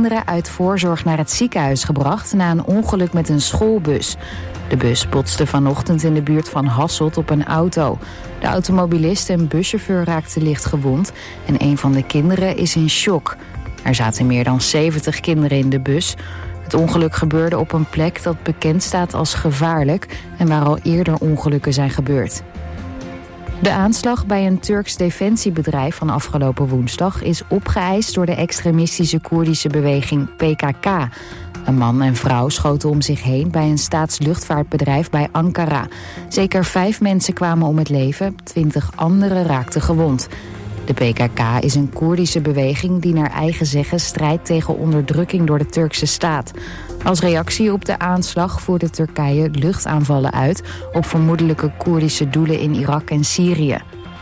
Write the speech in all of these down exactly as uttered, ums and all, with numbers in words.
kinderen uit voorzorg naar het ziekenhuis gebracht na een ongeluk met een schoolbus. De bus botste vanochtend in de buurt van Hasselt op een auto. De automobilist en buschauffeur raakten licht gewond en een van de kinderen is in shock. Er zaten meer dan zeventig kinderen in de bus. Het ongeluk gebeurde op een plek dat bekend staat als gevaarlijk en waar al eerder ongelukken zijn gebeurd. De aanslag bij een Turks defensiebedrijf van afgelopen woensdag is opgeëist door de extremistische Koerdische beweging P K K. Een man en vrouw schoten om zich heen bij een staatsluchtvaartbedrijf bij Ankara. Zeker vijf mensen kwamen om het leven, twintig anderen raakten gewond. De P K K is een Koerdische beweging die naar eigen zeggen strijdt tegen onderdrukking door de Turkse staat. Als reactie op de aanslag voerde Turkije luchtaanvallen uit op vermoedelijke Koerdische doelen in Irak en Syrië.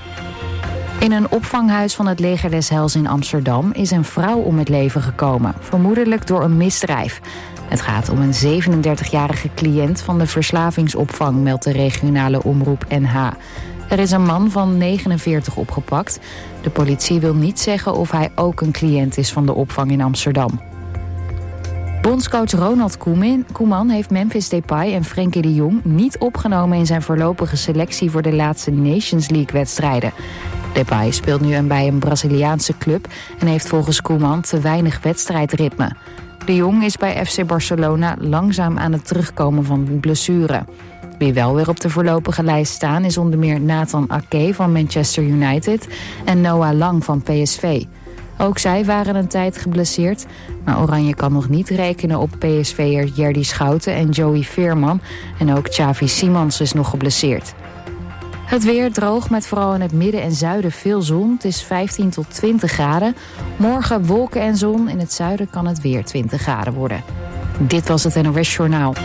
In een opvanghuis van het Leger des Heils in Amsterdam is een vrouw om het leven gekomen, vermoedelijk door een misdrijf. Het gaat om een zevenendertigjarige cliënt van de verslavingsopvang, meldt de regionale omroep N H. Er is een man van negenenveertig opgepakt. De politie wil niet zeggen of hij ook een cliënt is van de opvang in Amsterdam. Bondscoach Ronald Koeman heeft Memphis Depay en Frenkie de Jong niet opgenomen in zijn voorlopige selectie voor de laatste Nations League-wedstrijden. Depay speelt nu bij een Braziliaanse club en heeft volgens Koeman te weinig wedstrijdritme. De Jong is bij F C Barcelona langzaam aan het terugkomen van een blessure. Wie wel weer op de voorlopige lijst staan is onder meer Nathan Ake van Manchester United en Noah Lang van P S V. Ook zij waren een tijd geblesseerd, maar Oranje kan nog niet rekenen op P S V'er Jerdy Schouten en Joey Veerman en ook Xavi Simons is nog geblesseerd. Het weer droog met vooral in het midden en zuiden veel zon. Het is vijftien tot twintig graden. Morgen wolken en zon. In het zuiden kan het weer twintig graden worden. Dit was het N O S Journaal.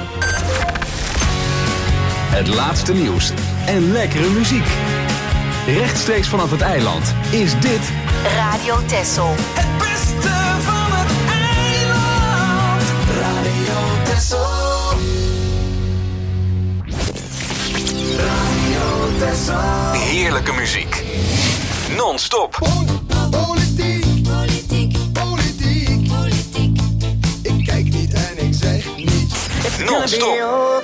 Het laatste nieuws en lekkere muziek. Rechtstreeks vanaf het eiland is dit Radio Texel. Het beste van het eiland. Radio Texel. Radio Texel. heerlijke muziek. Non-stop. Politiek, politiek, politiek, politiek. Ik kijk niet en ik zeg niets. Non-stop.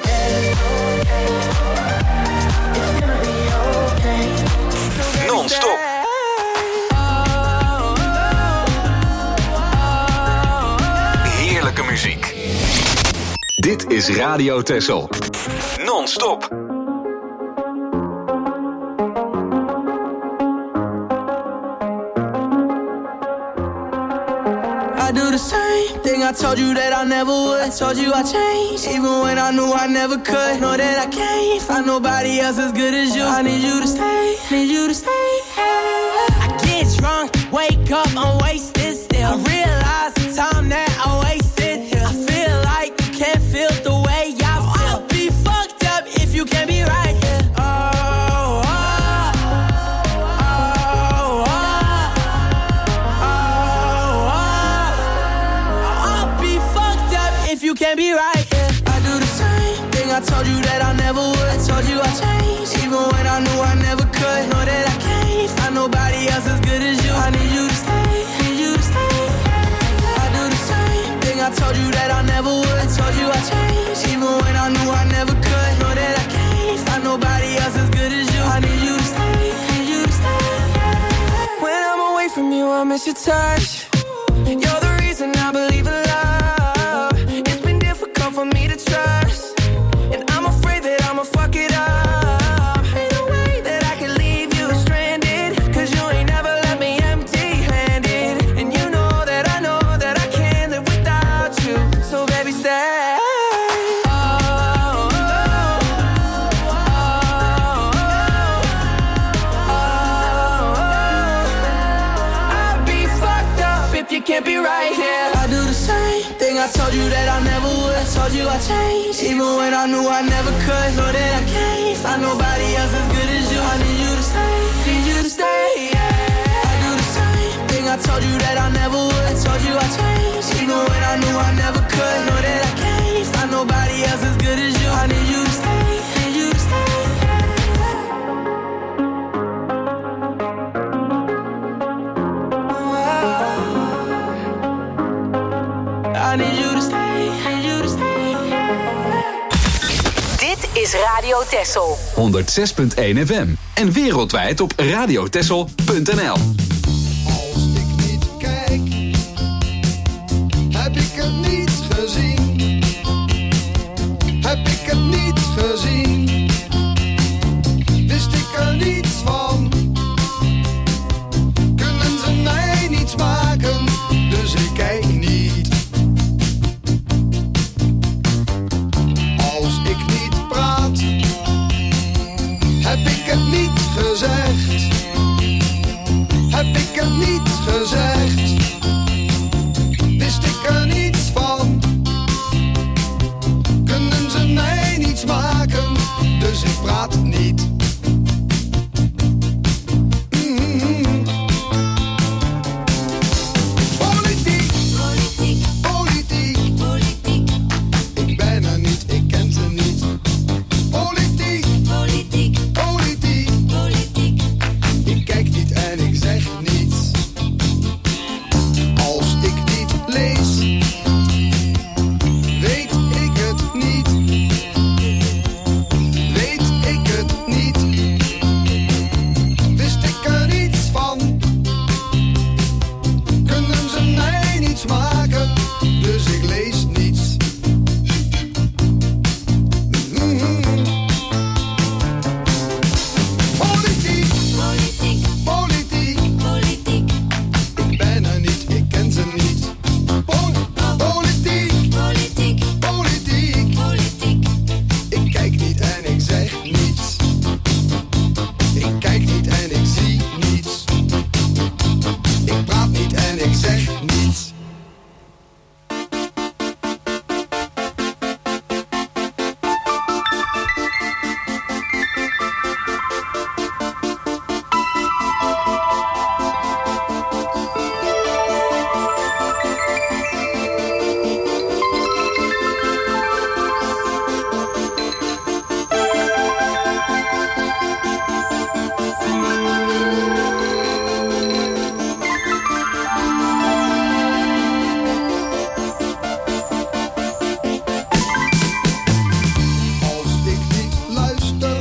Non-stop. Heerlijke muziek. Dit is Radio Texel. Non-stop. I do the same thing I told you that I never would. I told you I changed, even when I knew I never could. Know that I can't find nobody else as good as you. I need you to stay, need you to stay. I get drunk, wake up, I'm wasted still. I realize the time that I wasted here. I feel like you can't feel the way I feel. I'll be fucked up if you can't be right here. Can't be right, yeah. I do the same thing I told you that I never would. I told you I changed, even when I knew I never could. Know that I can't find nobody else as good as you. I need you to stay, need you to stay. I do the same thing I told you that I never would. I told you I changed, even when I knew I never could. Know that I can't find nobody else as good as you. I need you to stay, need you to stay. When I'm away from you, I miss your touch. You're the reason I believe in love. For me to trust, and I'm afraid that I'ma fuck it up. Ain't no way that I can leave you stranded, cause you ain't never left me empty-handed. And you know that I know that I can't live without you. So baby stay. Oh, oh, oh, oh, oh. I'd be fucked up if you can't be right here. I do the same thing I told you that I never would. I told you I changed, even when I knew I never could. Know that I can't find nobody else as good as you. I need you to stay, need you to stay, yeah. I do the same thing I told you that I never would. I told you I changed, even when I knew I never could. Know that I can't find nobody else as good as you. I need you to stay, need you to stay. I need you to stay, need you to stay. Dit is Radio Texel. honderdzes punt één F M. En wereldwijd op radiotexel punt n l. Als ik niet kijk, heb ik het niet gezien. Heb ik het niet gezien. Wist ik er niets van. Kunnen ze mij niets maken, dus ik kijk niet. Als ik niet praat, heb ik het niet gezegd. Heb ik het niet gezegd. Wist ik er niets van. Kunnen ze mij niets maken, dus ik praat niet. Mm-hmm. Politiek, politiek, politiek, politiek. Ik ben er niet, ik ken ze niet. Politiek, politiek, politiek, politiek. Ik kijk niet en ik zeg niets. Als ik niet lees, weet ik het niet. Weet ik het niet. Wist ik er niets van. Kunnen ze mij niets maken, dus ik lees niets. Mm-hmm. Politiek, politiek, politiek, politiek. Ik ben er niet, ik ken ze niet. Pol- politiek, politiek, politiek, politiek. Ik kijk niet en ik zeg niets. Ik kijk niet en ik zie niets. Ik praat niet en ik zeg niets. Als ik niet luister,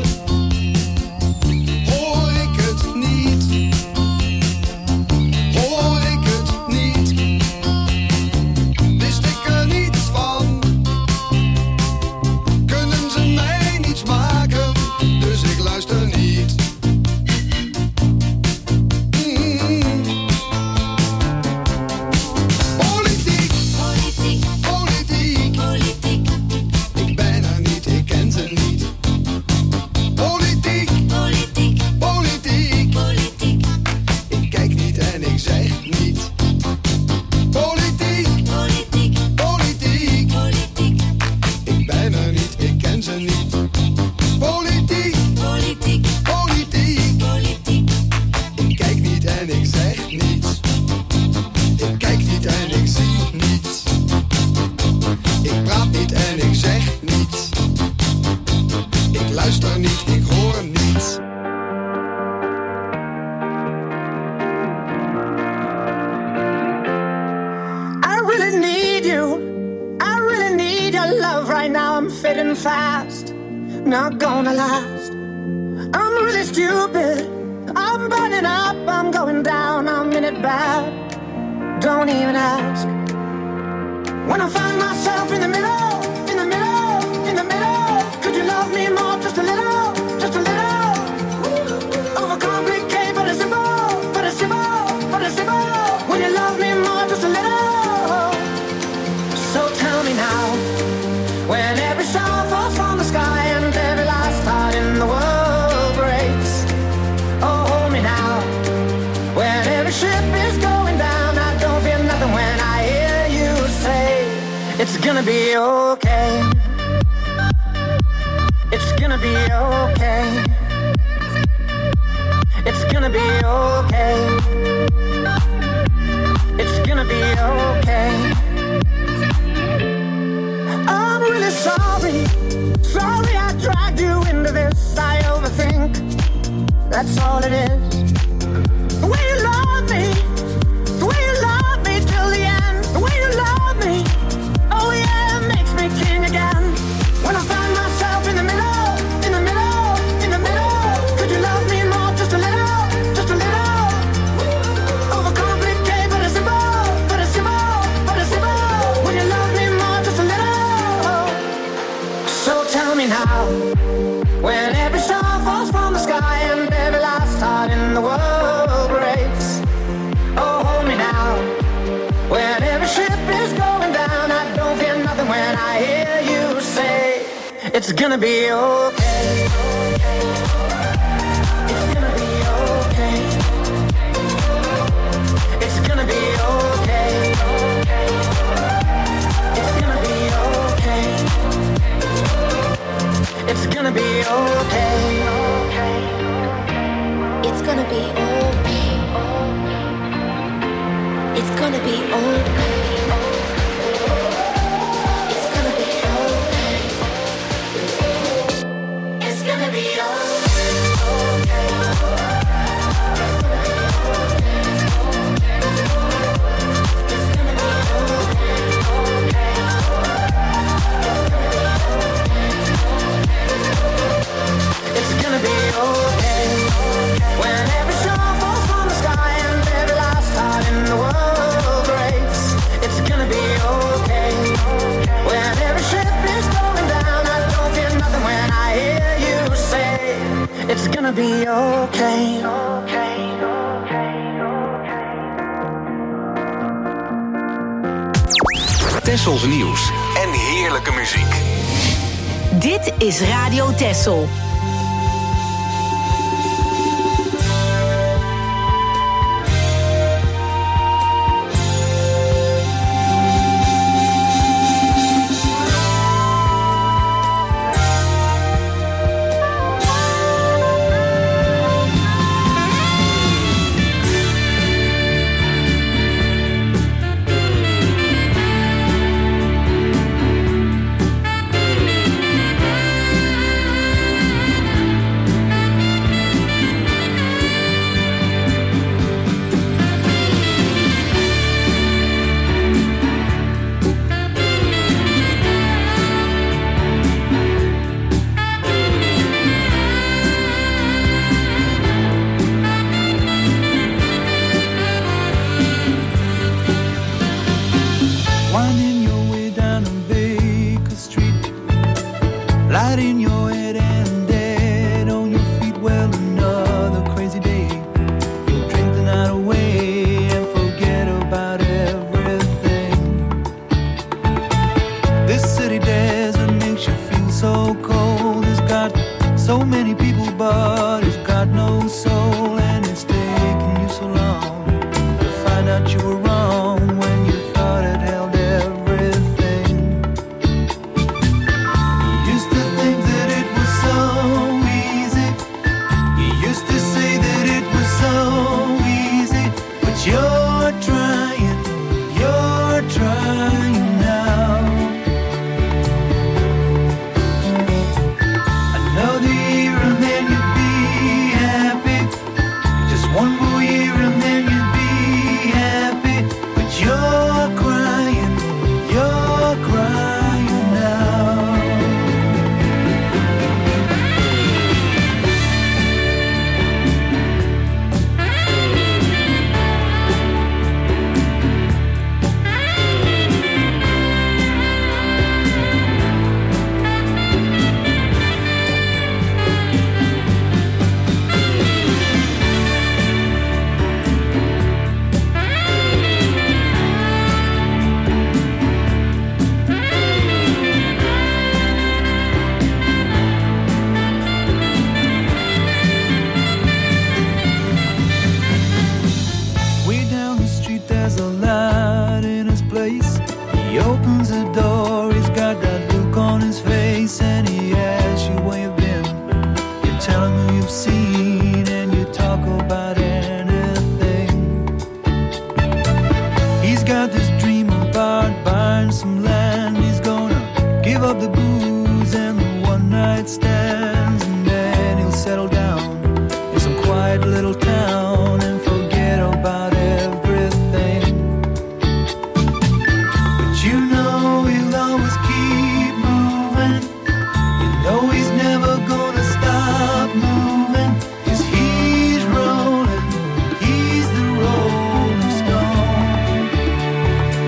hoor ik het niet. Hoor ik het niet. Wist ik er niets van. Kunnen ze mij niets maken, dus ik luister niet. Mm. Politiek, politiek, politiek, politiek. Ik ben er niet, ik ken ze niet. Politiek, politiek, politiek, politiek. Ik kijk niet en ik zeg niets. Politiek, politiek, politiek, politiek. Ik ben er niet, ik ken ze niet. Politiek, politiek, politiek, politiek. Ik kijk niet en ik zeg niets. Ik kijk niet en ik zie niets. Ik praat niet en ik zeg niets. Ik luister niet, ik hoor niets. I really need you. I really need your love right now. I'm fading fast, not gonna last. I'm really stupid. I'm burning up, I'm going down, I'm in it bad. Don't even ask. When I find myself in the middle, in the middle, in the middle, could you love me more, just a little, just a little? Overcomplicate, but it's simple, but it's simple, but it's simple. When you love me more, just a little. So tell me now, when every star falls from the sky and every last heart in the world breaks. Oh, hold me now, when every ship is going down, I don't feel nothing when I hear you say, it's gonna be okay. It's gonna be okay. It's gonna be okay. It's gonna be okay. I'm really sorry. Sorry I dragged you into this. I overthink. That's all it is. The way you love me. The way you love me till the end. The way you love me. now. When every star falls from the sky and every last heart in the world breaks. Oh, hold me now. When every ship is going down, I don't feel nothing when I hear you say, it's gonna be okay. It's gonna be okay. It's gonna be okay. It's gonna be okay. It's gonna be okay. It's gonna be okay. It's gonna be okay. It's gonna be okay. It's gonna be okay. It's gonna be okay. When every star falls from the sky and every last heart in the world breaks. It's gonna be okay. When every ship is going down, I don't feel nothing when I hear you say, it's gonna be okay. Tessels nieuws en heerlijke muziek. Dit is Radio Tessel.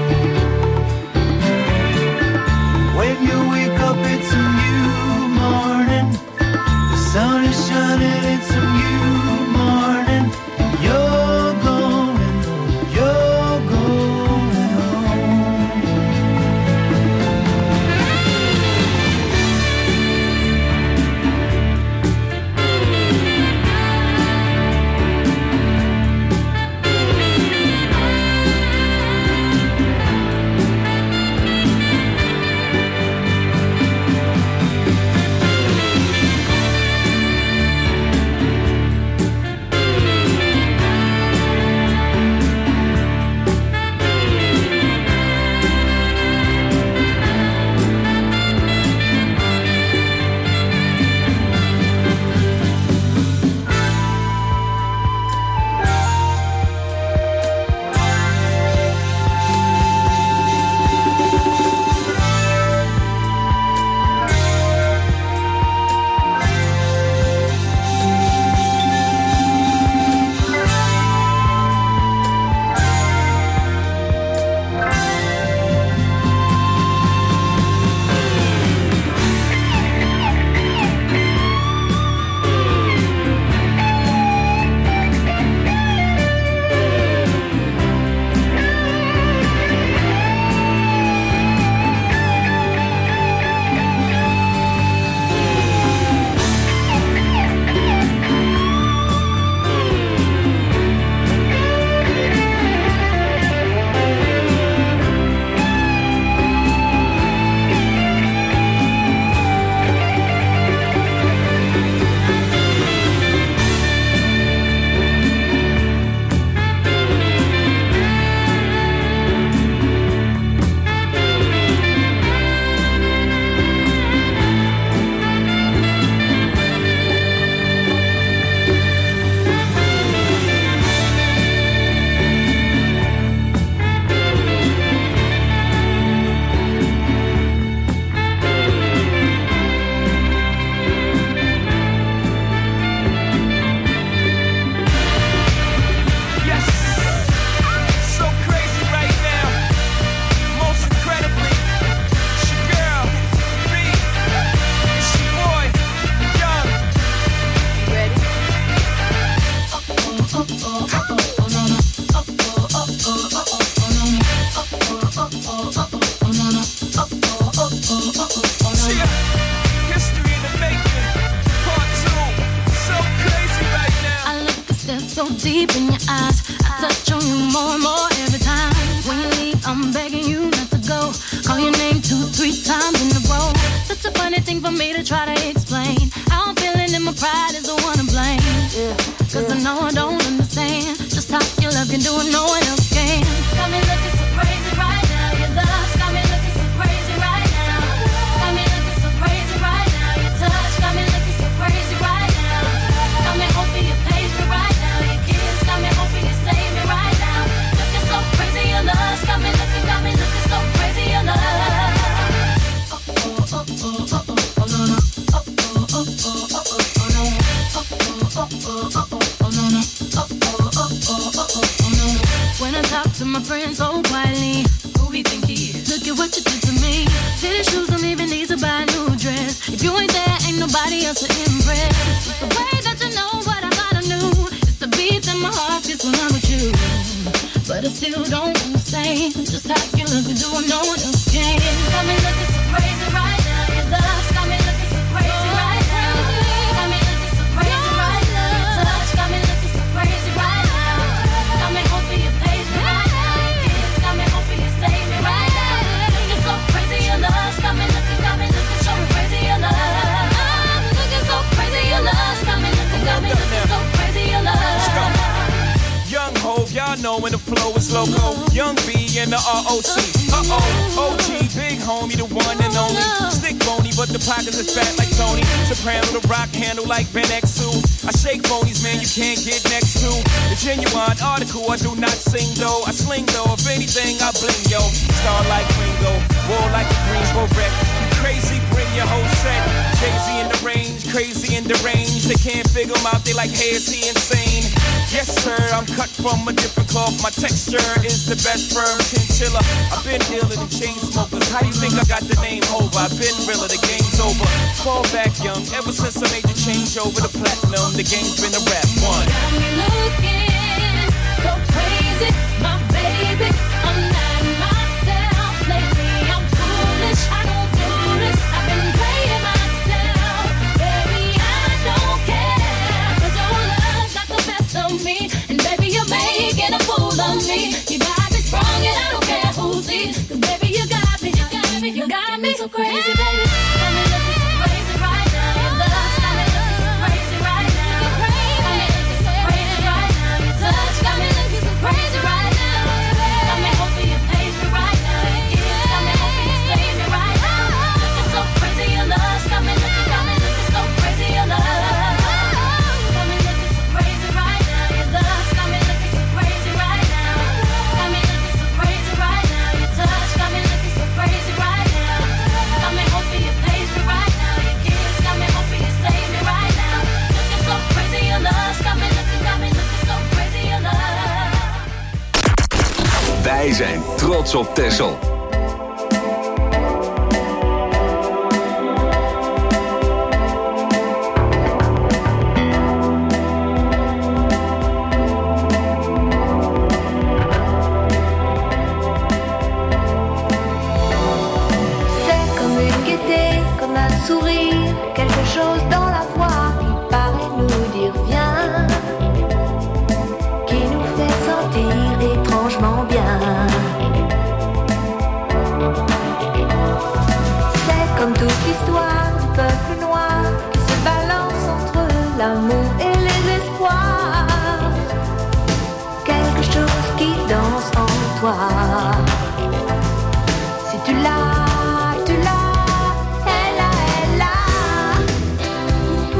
When you wake up, it's a new morning. deep in your eyes. I touch on you more and more every time. When you leave, I'm begging you not to go. Call your name two, three times in a row. Such a funny thing for me to try to explain. How I'm feeling and my pride is the one to blame. Cause I know I don't understand just how your love can do it, no one else can. Got me looking so crazy right now. Your love's got me looking so crazy right now. Got me looking so crazy right now. Your touch got me looking so crazy right now. Got me hoping you page me right now. Your kiss got me hoping you save me right now. Looking so crazy, your love's got me looking, got me looking so crazy, your love. Oh oh oh oh oh oh oh no no. Oh oh oh oh oh oh oh no. Oh oh oh oh oh oh no no. Oh oh oh oh oh oh no no. When I talk to my friends so quietly, who we think he is? Look at what you did to me. Fitted shoes don't even need to buy a new dress. If you ain't there, ain't nobody else to impress. It's the way that you know what I thought I knew. It's the beat that my heart gets when I'm with you. But I still don't understand just how you look and do what no one else can. Got me looking so crazy right now. Your love's got me looking so crazy right now. Got me looking so crazy right now. Your touch got me looking so crazy right now. Got me hoping you page me right now. Your kiss got me hoping you save me right now. Looking so crazy, your love's got me looking, got me looking so crazy, your love. I'm looking so crazy, your love's got me looking, got me looking so crazy, your love. Young Hov, y'all know when the flow is loco. Young B and the R O C. Uh-oh, O G, big homie, the one and only. Stick bony, but the pockets is fat like Tony. Soprano, the rock handle like Ben X two. I shake phonies, man, you can't get next to. The genuine article, I do not sing though. I sling though, if anything, I bling, yo. Star like Ringo, war like a Greensboro wreck. Crazy, bring your whole set. Jay-Z in the range, crazy in the range. They can't figure him out, they like, hey, is he insane? Yes, sir, I'm cut from a different cloth. My texture is the best firm chinchilla. I've been iller than chain smokers. How you think I got the name over? I've been realer, the game's over. Fall back young, ever since I made the change over to platinum. The game's been a rap one. Got me looking so crazy, my baby. I'm not myself lately. I'm foolish, I don't do this. I've been playing myself, baby. I don't care, 'cause your love's got the best of me, and baby you're making a fool of me. You got me strong and I don't care who sees, 'cause baby you got me, you got me, you got me so crazy, baby. Got me looking so crazy right now. Your love's got me looking so crazy right now. Got me looking so crazy right now. Your touch got me looking so crazy right now. Got me hoping you page me right now. Your kiss got me hoping you save me right now. Looking so crazy, your love's got me looking, got me looking so crazy, your love. Got me looking so crazy right now. Your love's got me looking so crazy right now. Got me looking so crazy right now. Your touch got me looking so crazy right now. Got me hoping you page me right now. Your kiss got me hoping you save me right now. Looking so crazy, your love's got me looking, got me looking so crazy, your love. Wij zijn trots op Texel. C'est comme une gaieté, comme un sourire, quelque chose dans la voix qui paraît nous dire viens, qui nous fait sentir étrangement bien. C'est comme toute l'histoire du peuple noir qui se balance entre l'amour et les espoirs, quelque chose qui danse en toi. Si tu l'as, tu l'as, elle a, elle a.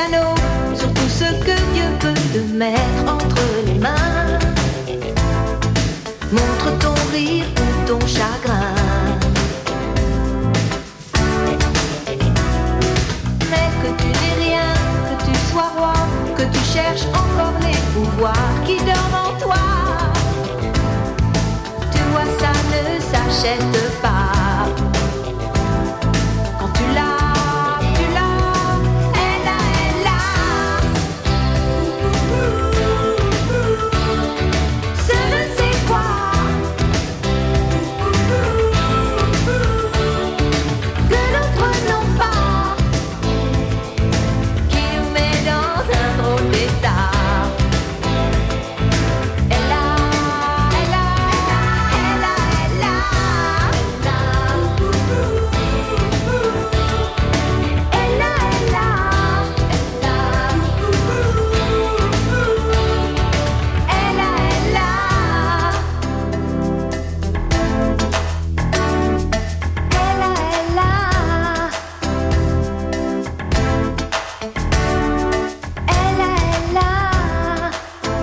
piano, sur tout ce que Dieu peut te mettre entre les mains. Montre ton rire ou ton chagrin. Mais que tu n'aies rien, que tu sois roi, que tu cherches encore les pouvoirs qui dorment en toi. Tu vois, ça ne s'achète pas. Quand tu l'as, tu l'as, elle a, elle a. Ce ne sais quoi. Que d'autres n'ont pas. Qui nous met dans un drôle d'état. Elle a, elle a, elle a, elle a. Elle a, elle a, elle a. Elle a, elle a. Elle a, elle a. Elle a, elle a.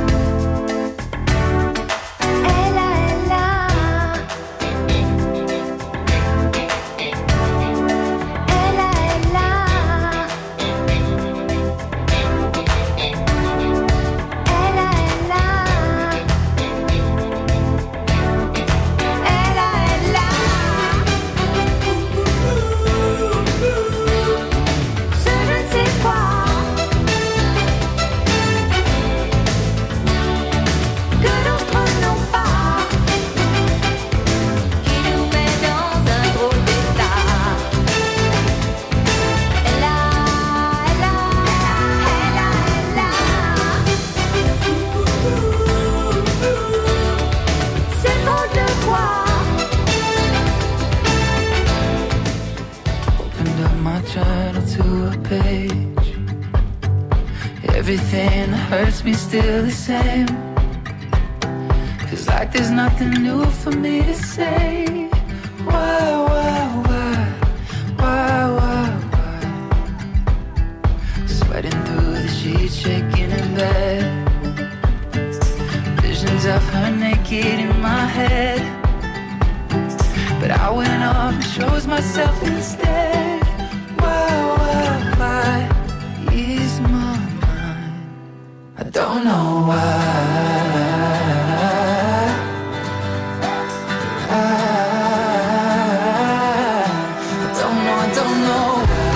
Elle a, elle a. Elle a, elle a. Elle a, elle a. Elle a, elle a. Ce je ne sais quoi. Que d'autres n'ont pas. Qui nous met dans un drôle d'état. Elle a, elle a, elle a, elle a. C'est drôle de voir. Opened up my journal to a page. Everything that hurts me still the same. Feels like there's nothing new for me to say. Why, why, why, why, why, why? Sweating through the sheets, shaking in bed. Visions of her naked in my head. But I went off and chose myself instead. Why, why, why is my mind? I don't know why. I, I don't know, I don't know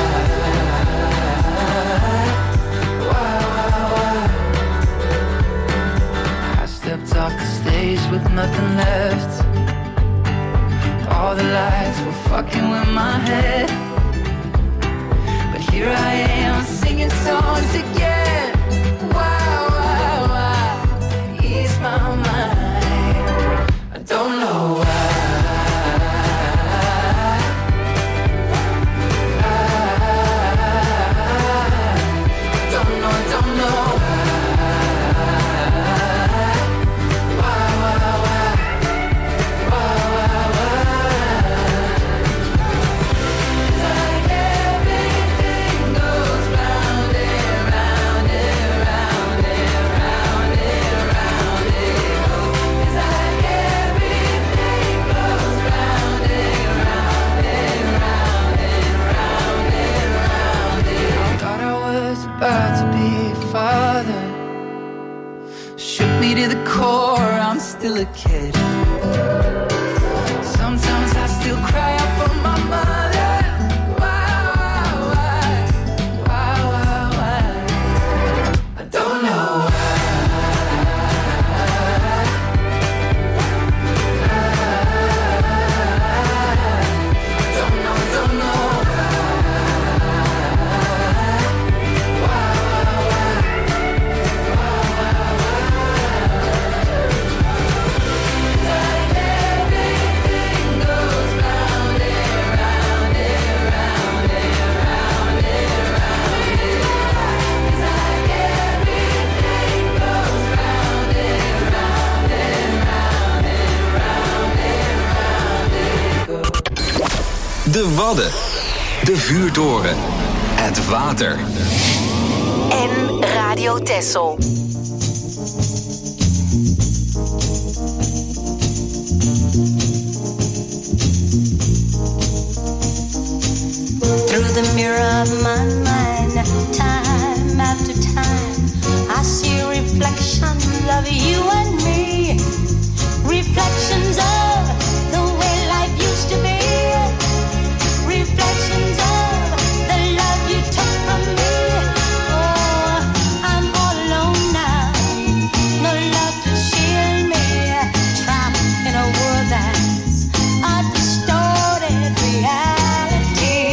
why. Why, why, why? I stepped off the stage with nothing left. All the lights were fucking with my head. But here I am singing songs again. Why, why, why ease my mind? I don't know why. I don't know, I don't know why, why, why, why, why, why? Like everything goes round and round and round and round and round it goes. It's like everything goes round and round and round and round and round it. I thought I was about to be a father. Shook me to the core, I'm still a kid. Sometimes I still cry out for my mother. Why, why, why, why, why? I don't know why. I don't know, I don't know why, why, like everything goes round and round and round and round and round and round. It's like everything goes round and round and round and round and round it goes. De Wadden. De vuurtoren. Het water. Radio Texel. Through the mirror of my mind, time after time, I see reflections of you and me. Reflections of the way life used to be. Reflections of the love you took from me. Oh, I'm all alone now, no love to shield me. Trapped in a world that's a distorted reality.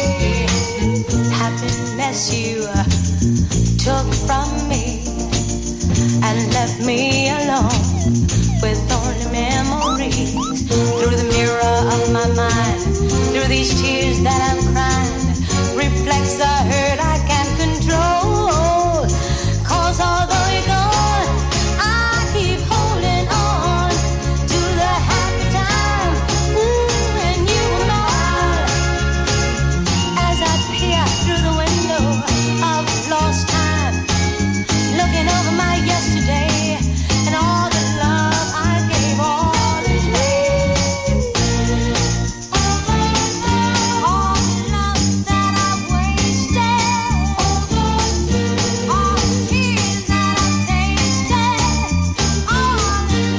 Happiness you took from me and left me alone with only memories. Through the mirror of my mind, through these tears that I'm crying, reflects the hurt I can't control. Cause although you're gone, I keep holding on to the happy time. Ooh, and you were mine. As I peer through the window of lost time, looking over my yesterday and all the love I gave all in vain. All the love that I wasted, all the tears that I tasted, all in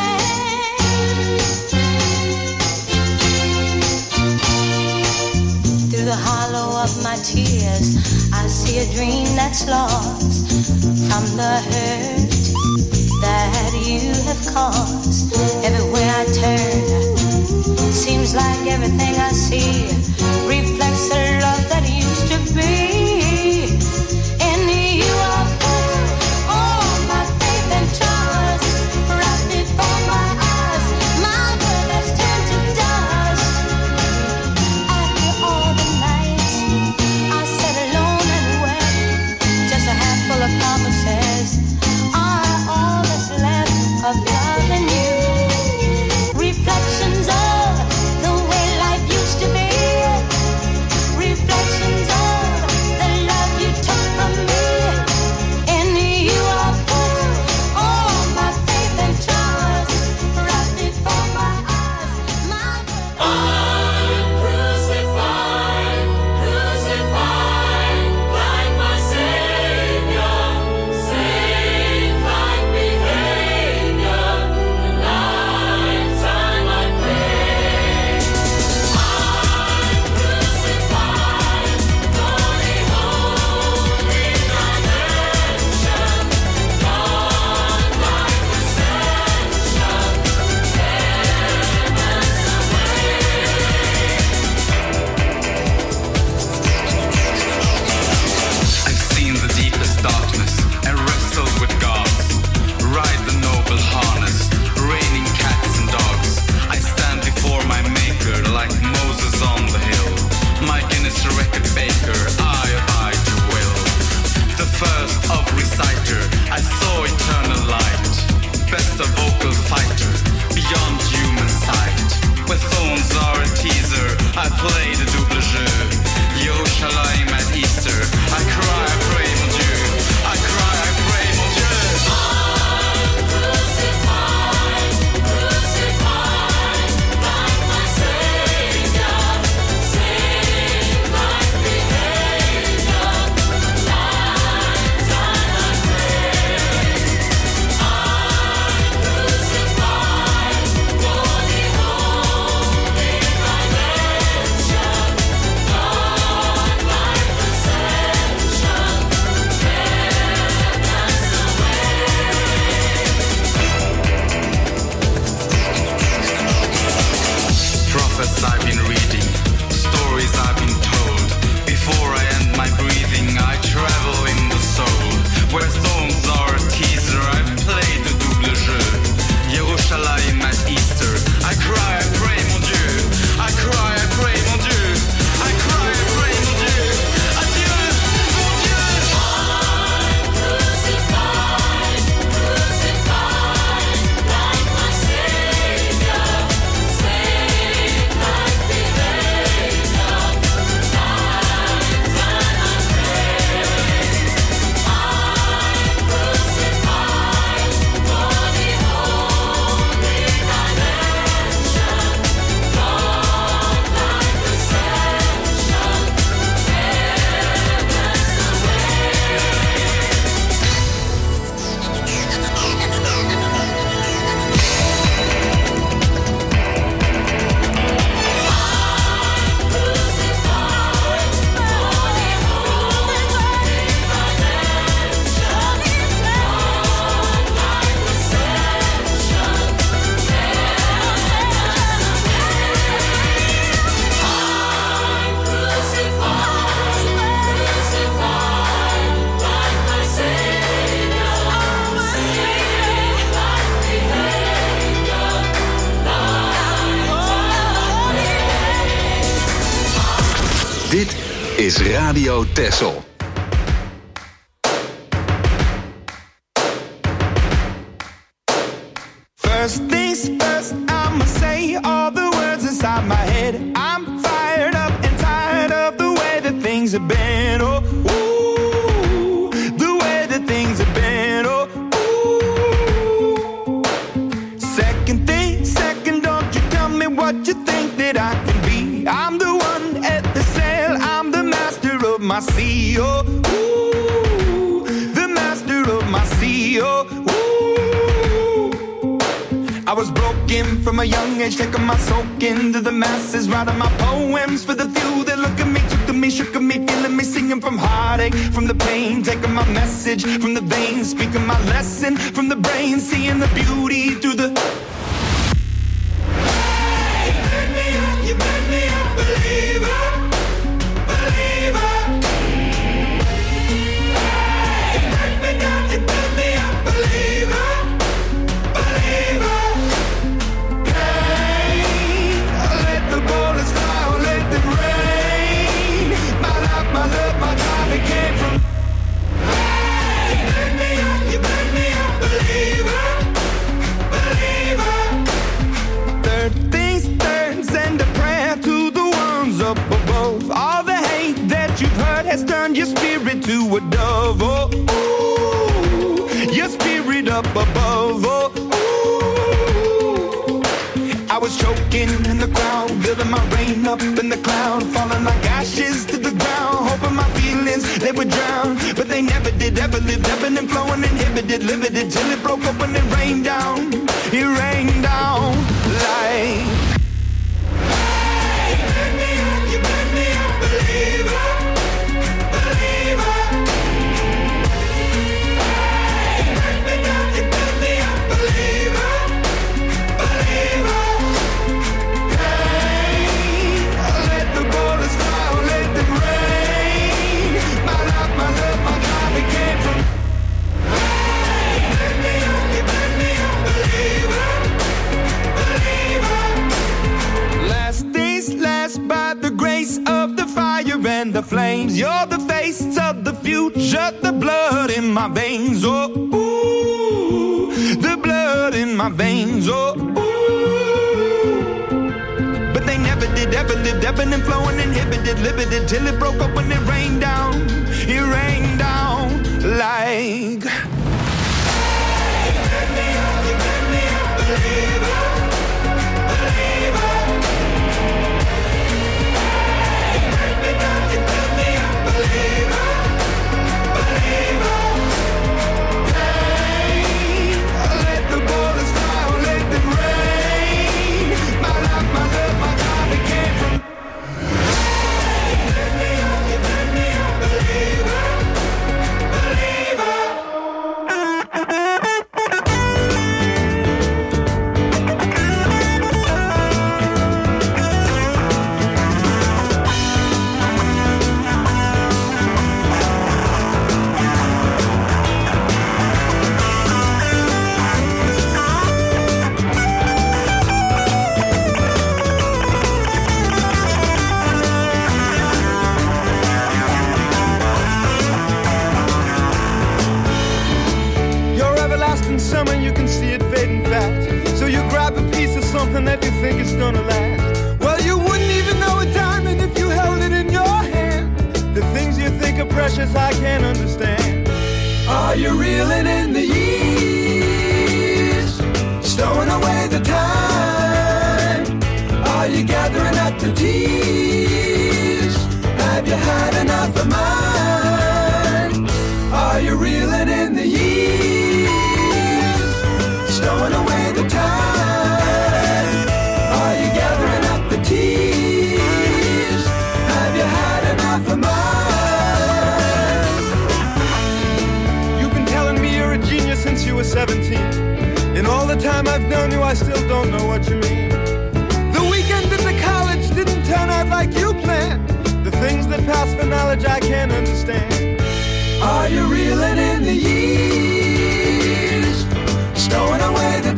vain. Through the hollow of my tears, I see a dream that's lost from the hurt that you have caused. Everywhere I turn, seems like everything I see reflects the love that used to be. In you I put all my faith and trust, right before my eyes, my world has turned to dust. After all the nights I sat alone and wept, just a handful of promises are all that's left of loving you. Reflections of the way life used to be. Dit is Radio Texel. First things first, I'ma say all the words inside my head. I'm fired up and tired of the way that things have been. Oh, ooh, the way that things have been. Oh, ooh. Second thing, second, don't you tell me what you think that I can be. I'm the one at the sail, I'm the master of my sea. Oh, ooh, the master of my sea. Oh, I was broken from a young age, taking my soak into the masses, writing my poems for the few that look at me, took to me, shook at me, feeling me, singing from heartache, from the pain, taking my message from the veins, speaking my lesson from the brain, seeing the beauty through the... Hey, you made me up, you made me a believer, believer. Hey, you made me down, you made me a believer, believer. My love, my time, it came from. Hey, you made me up, you made me a believer, believer. Third things third, send a prayer to the ones up above. All the hate that you've heard has turned your spirit to a dove. Oh, ooh, your spirit up above. Oh, ooh. I was choking in the crowd, building my rain up in the cloud, falling like ashes to the ground, hoping my feelings, they would drown, but they never did, ever lived, ebbing and flowing, inhibited, limited, till it broke open and rained down, it rained down like... Hey, you made me up, you made me a believer, believer. Hey, you made me up, you made me a believer, believer. By the grace of the fire and the flames, you're the face of the future, the blood in my veins. Oh, ooh, the blood in my veins. Oh, ooh. But they never did, ever lived, ebbing and flowing, inhibited, limited, till it broke up when it rained down. It rained down like. Hey, you made me up, you made me a believer, believer. Believer, believer. Hey, let the bullets fly, let them rain. My life, my love, my time, it came from. Hey, you made me up, you made me a believer, believer. Summer, you can see it fading fast. So you grab a piece of something that you think is gonna last. Well, you wouldn't even know a diamond if you held it in your hand. The things you think are precious, I can't understand. Are you reeling in the years, stowing away the time? Are you gathering up the tears? Have you had enough of mine? Are you reeling in the years, stowing away the time? Are you gathering up the tears? Have you had enough of mine? You've been telling me you're a genius since you were seventeen. In all the time I've known you, I still don't know what you mean. The weekend in the college didn't turn out like you planned. The things that pass for knowledge I can't understand. Are you reeling in the years, stowing away the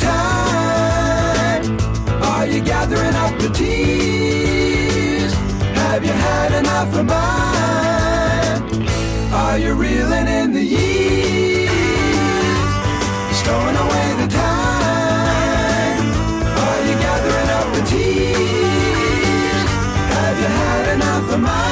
time? Are you gathering up the tears? Have you had had enough of mine? Are you reeling in the years? Stowing away the time? Are you gathering up the tears? Have you had enough of mine?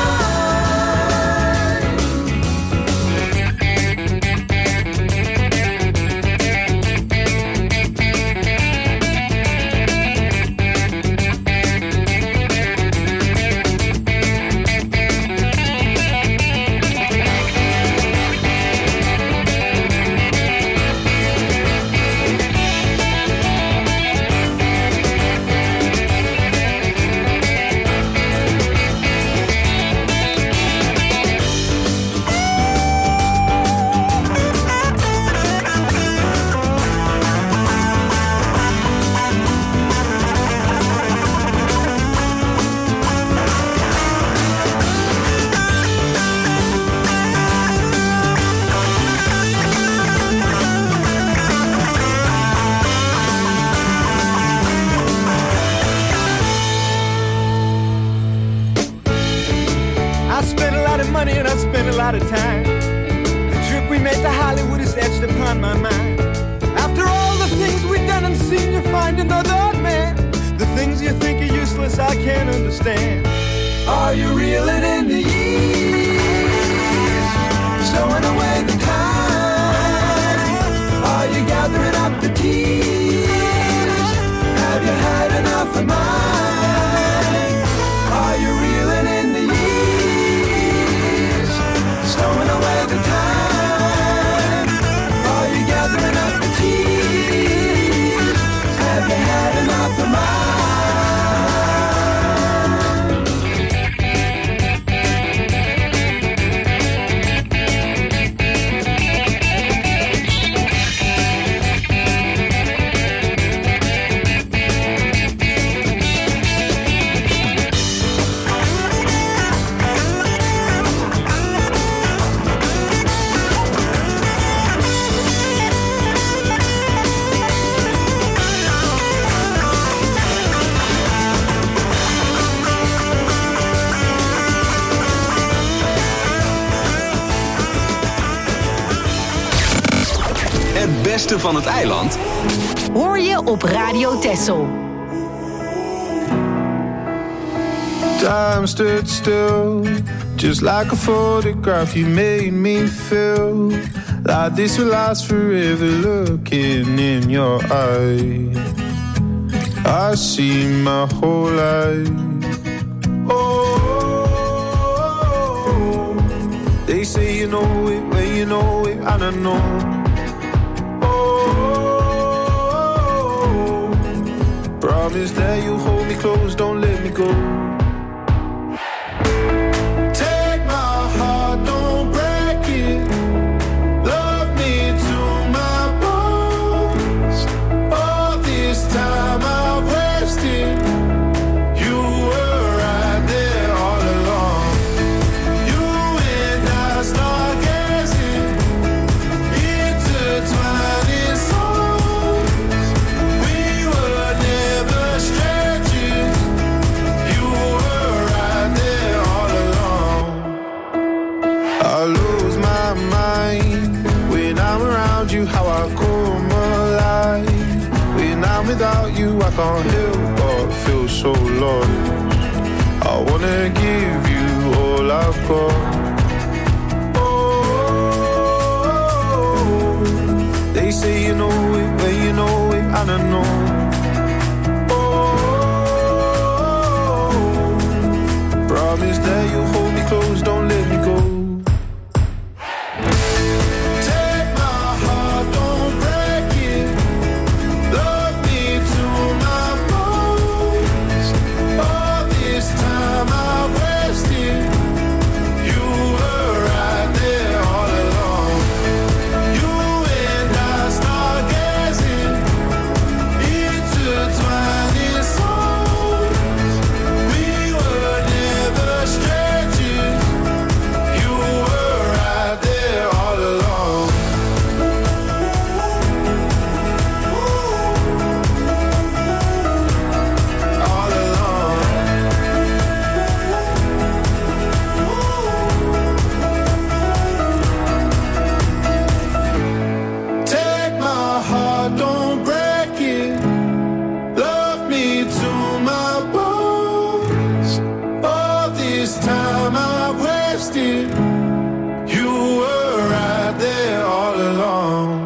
Of time. The trip we made to Hollywood is etched upon my mind. After all the things we've done and seen, you find another man. The things you think are useless, I can't understand. Are you reeling in the years? Stowing away the time? Are you gathering up the tears? Have you had enough of mine? Are you reeling in the years? Stowing away the time? Are you gathering up the tears? Have you had enough of mine? Het beste van het eiland hoor je op Radio Texel. Time stood still, just like a photograph. You made me feel like this will last forever. Looking in your eyes, I see my whole life. Oh, they say you know it when you know it, and I know. Promise that you hold me close, don't let me go. Take my heart, don't break it. Love me to my bones. All this time I've wasted. You were right there all along. You and I stargazing, intertwining souls. We were never strangers. You were right there all along. I lose my mind when I'm around you. How I come alive when I'm without you. I can't help but feel so lost. I wanna give you all I've got. Oh, they say you know it when you know it, and I know. Promise that you'll hold me close, don't let me go. Take my heart, don't break it. Love me to my bones. All this time I wasted. You were right there all along. You and I stargazing, intertwining souls. We were never strangers. time I wasted. You were right there all along.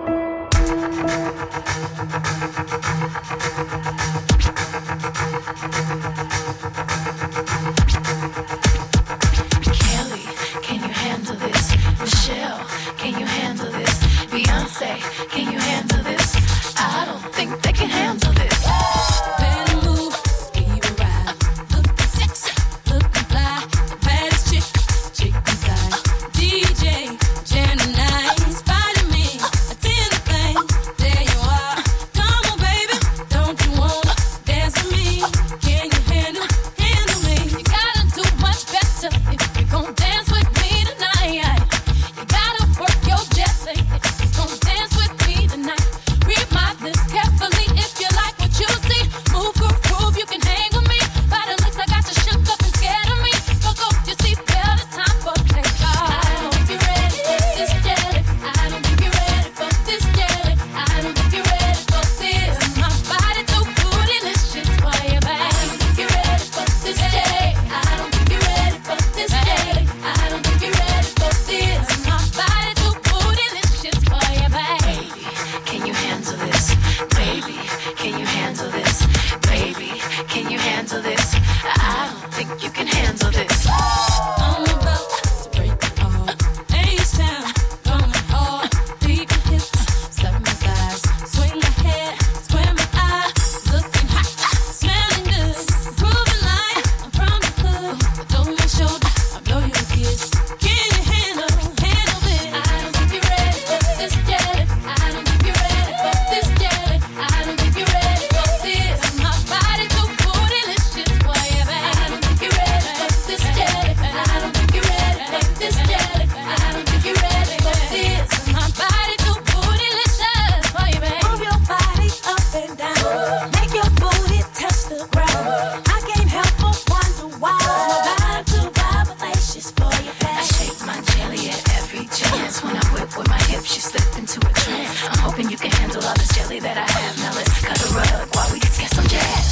Kelly, can you handle this? Michelle, can you handle this? Beyonce, can you handle this? I don't think they can handle this. Better move, keep it right. Looking sexy, looking fly. The baddest chick, chick inside. D J, Gemini, inspired me. Attend the thing, there you are. Come on, baby, don't you wanna dance with me? Can you handle, handle me? You gotta do much better if you gon' dance with me tonight. You gotta work your Jesse if you gon' dance with me tonight. Read my list carefully if you like what you see. Move, groove, groove, you can hang with me. By the looks I got you shook up and scared of me. Fuck off your seatbelt, it's time for takeoff. I don't think you're ready for this jelly. I don't think you're ready for this jelly. I don't think you're ready for this. My body too bootylicious for you, babe. I don't think you're ready for this jelly. I don't think you're ready for this jelly. I don't think you're ready for this. My body too bootylicious for you, babe. Can you handle this? Baby, can you handle this? Baby, can you handle this? I don't think you can handle this. I'm about to break it all. H-Town, going hard. Beat my hips, step my thighs. Swing my head, square my eyes. Looking hot, smelling good. Grooving like I'm from the club. Throw my shoulder, I blow you a kiss. Can you handle, handle this? I don't think you're ready for this jelly. I don't think you're ready for this jelly. I don't think you're ready for this. My body too bootylicious for you, babe. I don't think you're ready for this jelly. I don't think you're ready for this jelly. I don't think you're ready for this. My body too bootylicious for you, babe. Move your body up and down. Make your booty touch the ground. I can't help but wonder why. My vibe too vibraticious for you, I babe. shake my jelly at every chance. When I whip with my hips, you slip into a trance. I'm hoping you can handle all this jelly that I have. Now let's cut a rug while we get some jazz.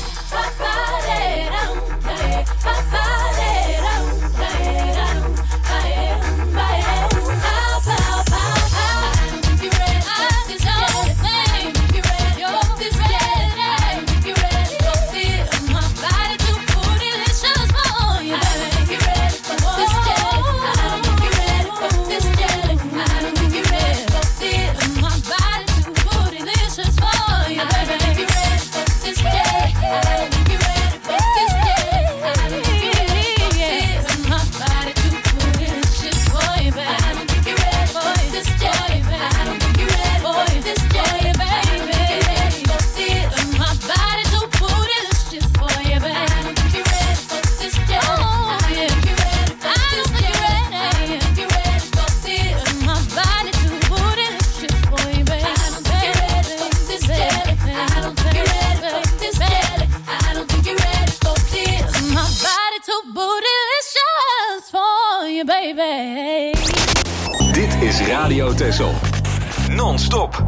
Dit is Radio Texel. Non-stop.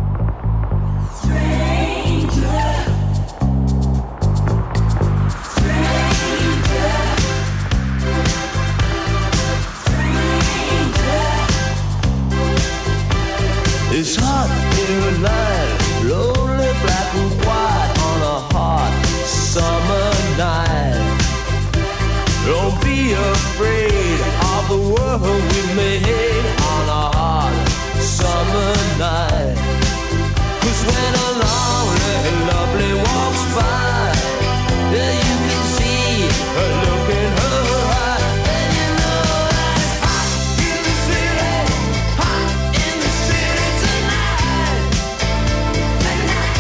It's hot in the night, lonely black and white on a hot summer night. Don't be afraid of the world we made on a hot summer night. 'Cause when a lonely and lovely walks by, yeah, you can see her look in her eye. And you know that it's hot in the city, hot in the city tonight. Tonight.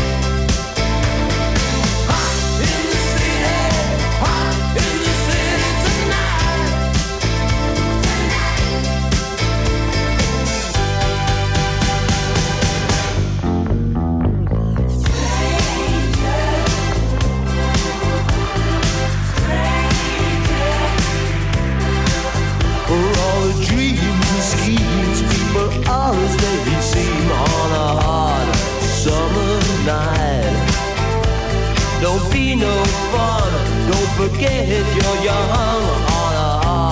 Hot in the city, hot in the city tonight. For all the dreams and schemes people always make it seem on a hot summer night. Don't be no fun, don't forget you're young on a hot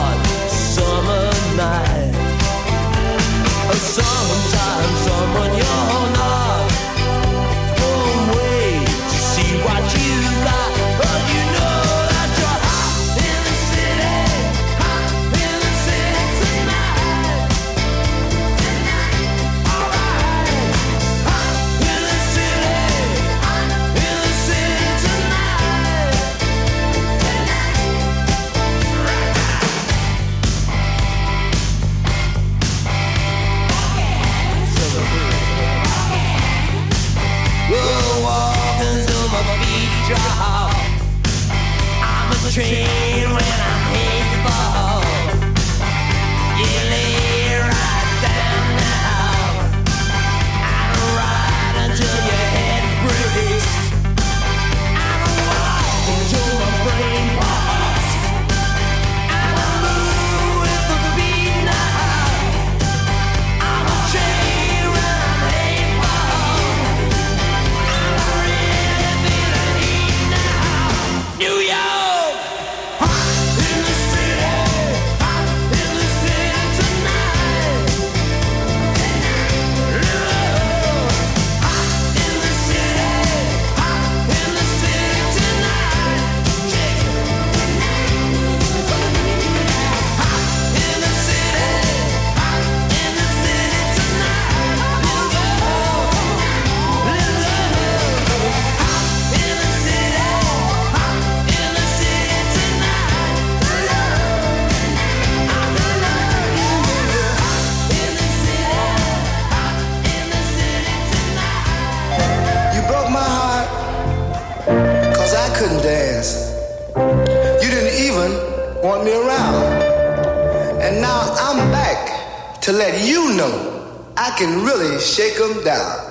And now I'm back to let you know I can really shake them down.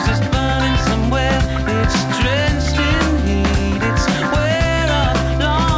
Long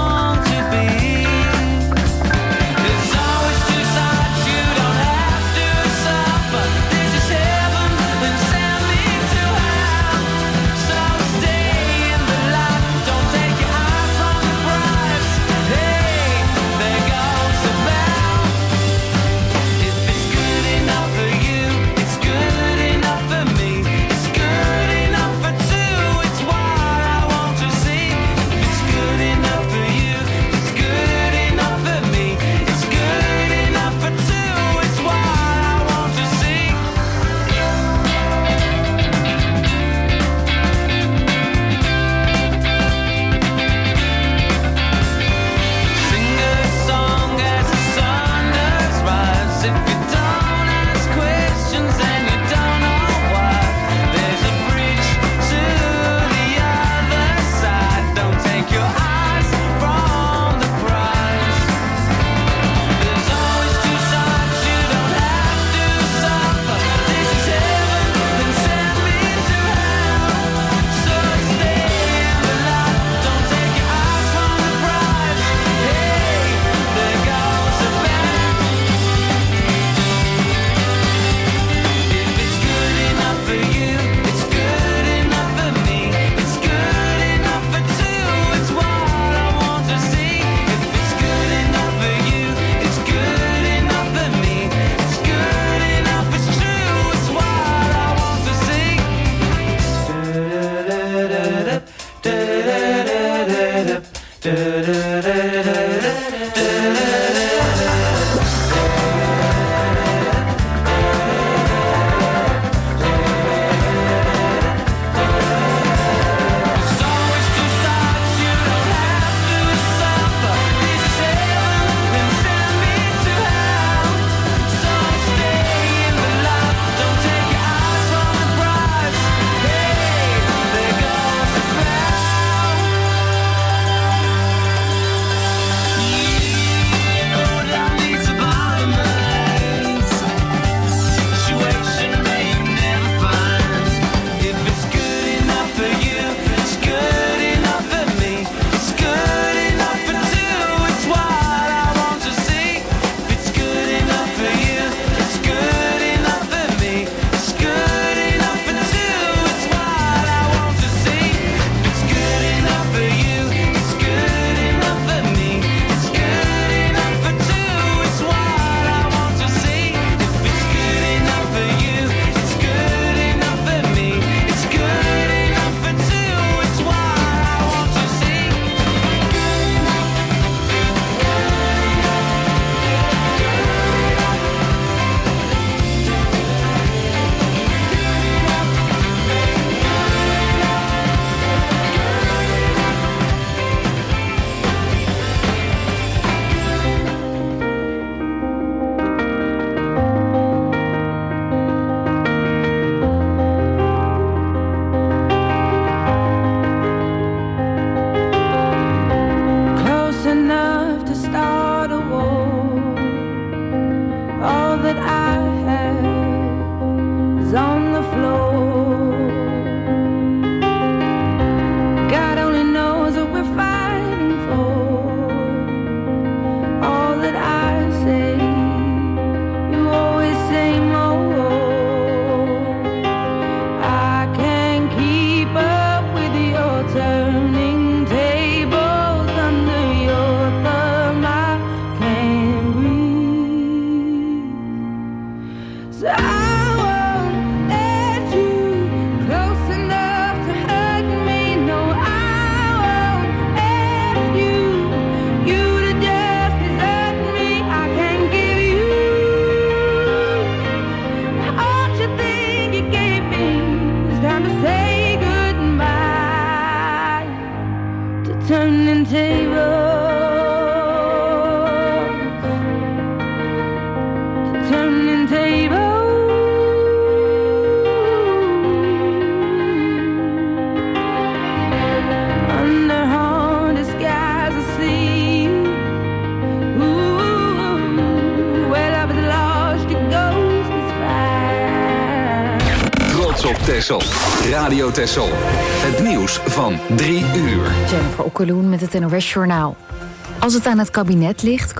op Texel. Radio Texel. Het nieuws van drie uur. Jennifer Okkeloen met het N O S Journaal. Als het aan het kabinet ligt,